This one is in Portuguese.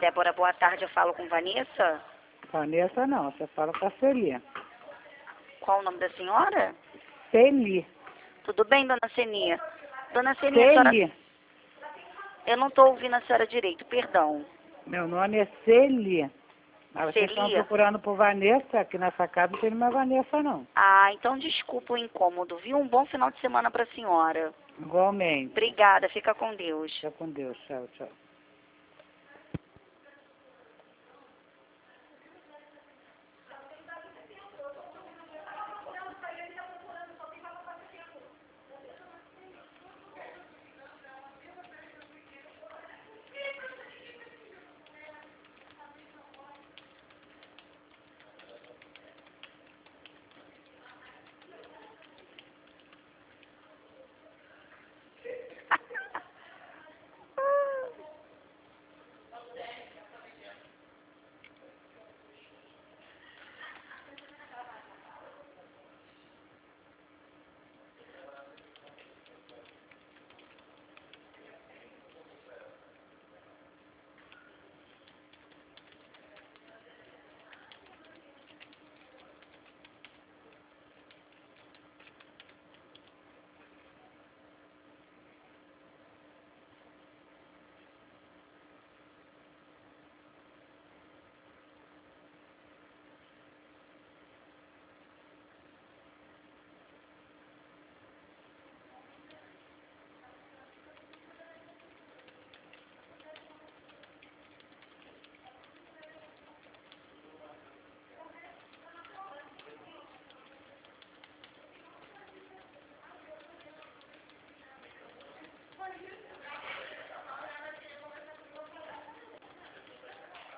Débora, boa tarde. Eu falo com Vanessa. Vanessa não, você fala com a Celi. Qual o nome da senhora? Celi. Tudo bem, dona Senia? Dona Senia, a senhora... Celi. Eu não estou ouvindo a senhora direito, perdão. Meu nome é Celi. Mas vocês estão Celia? procurando por Vanessa, aqui nessa casa não tem nenhuma Vanessa não. Ah, então desculpa o incômodo, viu? Um bom final de semana para a senhora. Igualmente. Obrigada, fica com Deus. Fica com Deus. Tchau, tchau.